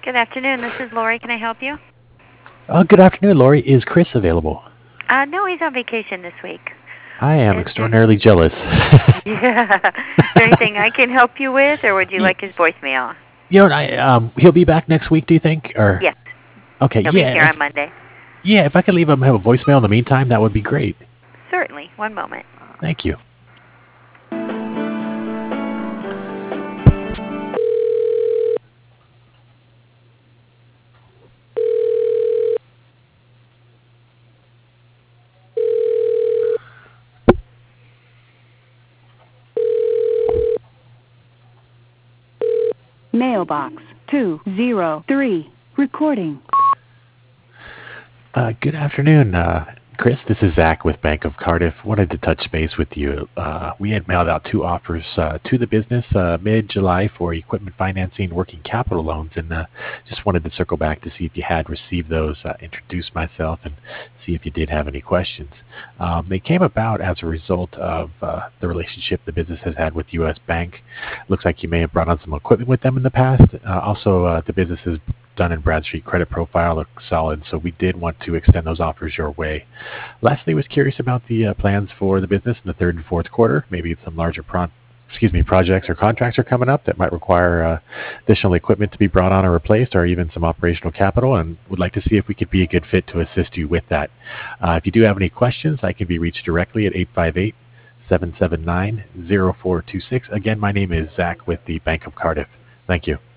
Good afternoon. This is Lori. Can I help you? Good afternoon, Lori. Is Chris available? No, he's on vacation this week. I am Is there, extraordinarily jealous. yeah. Is there anything I can help you with, or would you Y- like his voicemail? he'll be back next week. Do you think? Or Yes, okay, he'll be here on Monday. if I could leave him have a voicemail in the meantime, that would be great. Certainly. One moment. Thank you. Mailbox 203. Recording. Good afternoon, Chris. This is Zach with Bank of Cardiff. Wanted to touch base with you. We had mailed out two offers to the business mid-July for equipment financing, working capital loans, and just wanted to circle back to see if you had received those, introduce myself, and see if you did have any questions. They came about as a result of the relationship the business has had with U.S. Bank. Looks like you may have brought on some equipment with them in the past. Also, the business is done in Bradstreet credit profile looks solid, so we did want to extend those offers your way. Lastly, was curious about the plans for the business in the third and fourth quarter. Maybe some larger projects or contracts are coming up that might require additional equipment to be brought on or replaced, or even some operational capital, and would like to see if we could be a good fit to assist you with that. If you do have any questions, I can be reached directly at 858-779-0426. Again, my name is Zach with the Bank of Cardiff. Thank you.